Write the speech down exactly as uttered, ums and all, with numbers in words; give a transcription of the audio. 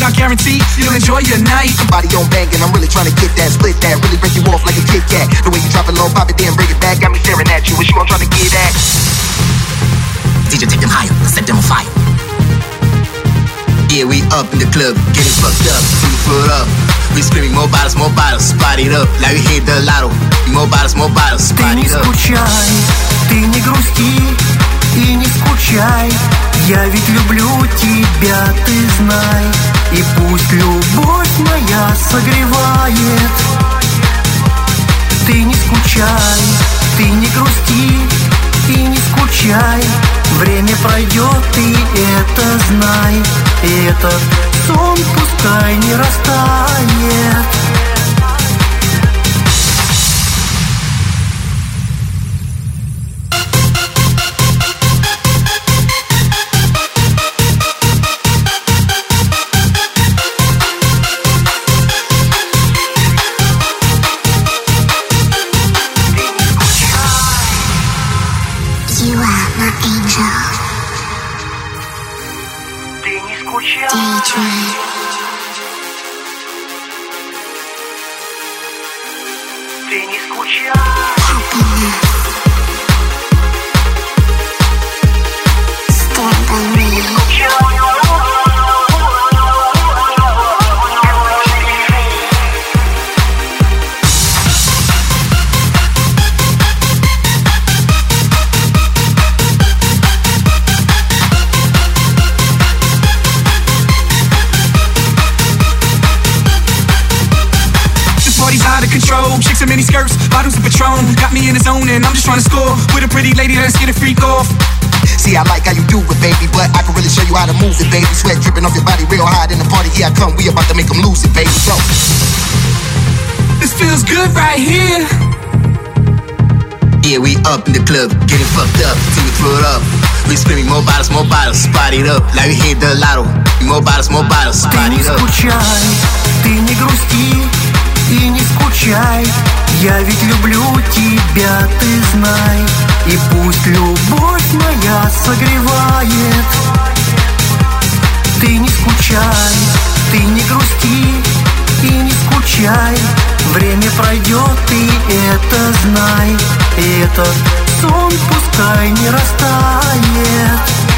but I guarantee you'll enjoy your night. Body on banging, I'm really trying to get that, split that, really break you off like a Kit Kat. The way you drop it low, pop it, then bring it back, got me staring at you. What you gon' try to get at? D J, take them higher, set them on fire. Yeah, we up in the club, getting fucked up, two foot up. We screaming more bottles, more bottles, spot it up, like we hit the lotto. More bottles, more bottles, spot it up. Ты не скучай, ты не грусти и не скучай. Я ведь люблю тебя, ты знай. И пусть любовь моя согревает. Ты не скучай, ты не грусти и не скучай. Время пройдет, ты это знай. И этот сон пускай не растает. You are my angel. Daydream. Happiness. Stand by me. Out of control, chicks in mini skirts, bottles of Patron. Got me in the zone and I'm just trying to score with a pretty lady that's get a freak off. See, I like how you do it, baby, but I can really show you how to move it, baby. Sweat dripping off your body real hard in the party. Here I come, we about to make them lose it, baby. Go. This feels good right here. Yeah, we up in the club, getting fucked up, two foot up. We screaming more bottles, more bottles, spot it up, like we hit the lotto. More bottles, more bottles, spot it up. Ты не скучай, ты не грусти и не скучай. Я ведь люблю тебя, ты знай. И пусть любовь моя согревает. Ты не скучай, ты не грусти и не скучай. Время пройдет, ты это знай. И этот сон пускай не растает.